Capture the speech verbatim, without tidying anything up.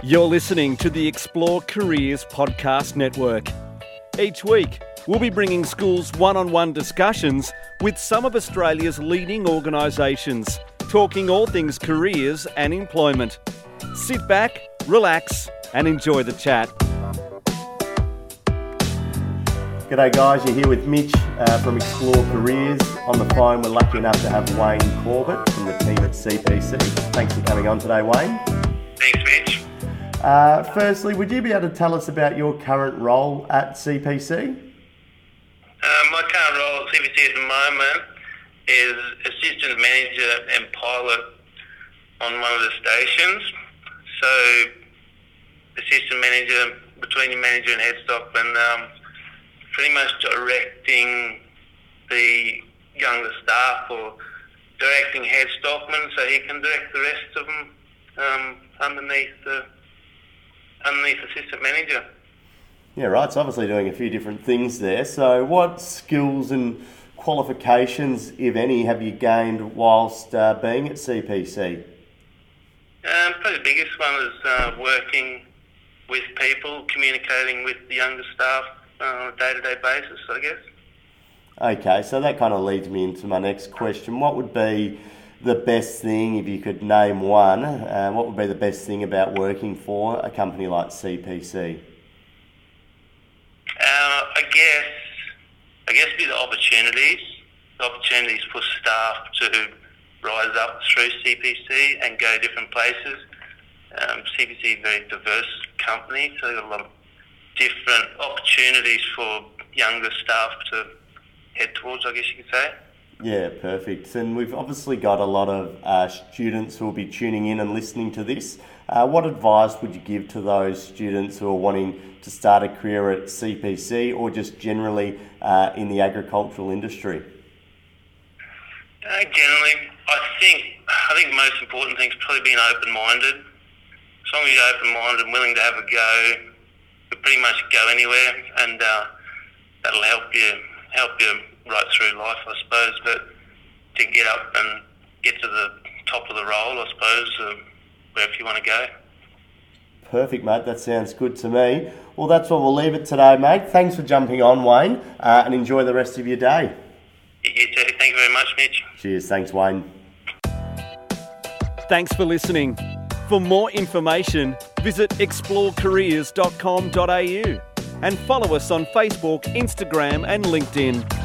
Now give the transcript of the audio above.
You're listening to the Explore Careers Podcast Network. Each week, we'll be bringing schools one-on-one discussions with some of Australia's leading organisations, talking all things careers and employment. Sit back, relax, and enjoy the chat. G'day guys, you're here with Mitch uh, from Explore Careers. On the phone, we're lucky enough to have Wayne Corbett from the team at C P C. Thanks for coming on today, Wayne. Thanks, Mitch. Uh, firstly, would you be able to tell us about your current role at C P C? Uh, my current role at C P C at the moment is assistant manager and pilot on one of the stations. So, assistant manager between the manager and head stockman, um, pretty much directing the younger staff or directing head stockman so he can direct the rest of them um, underneath the underneath assistant manager. Yeah, right. So obviously doing a few different things there. So what skills and qualifications, if any, have you gained whilst uh, being at C P C? Um, probably the biggest one is uh, working with people, communicating with the younger staff uh, on a day-to-day basis, I guess. Okay, so that kind of leads me into my next question. What would be the best thing, if you could name one, uh, what would be the best thing about working for a company like C P C? Uh, I guess, I guess it'd be the opportunities, the opportunities for staff to rise up through C P C and go different places. Um, C P C is a very diverse company, so they've got a lot of different opportunities for younger staff to head towards, I guess you could say. Yeah, perfect. And we've obviously got a lot of uh, students who will be tuning in and listening to this. Uh, what advice would you give to those students who are wanting to start a career at C P C or just generally uh, in the agricultural industry? Uh, generally, I think I think the most important thing is probably being open-minded. As long as you're open-minded and willing to have a go, you pretty much go anywhere, and uh, that'll help you help you right through life, I suppose. But to get up and get to the top of the role, I suppose, uh, wherever you want to go. Perfect, mate. That sounds good to me. Well, that's what we'll leave it today, mate. Thanks for jumping on, Wayne, uh, and enjoy the rest of your day. You too. Thank you very much, Mitch. Cheers. Thanks, Wayne. Thanks for listening. For more information, visit explore careers dot com dot a u and follow us on Facebook, Instagram and LinkedIn.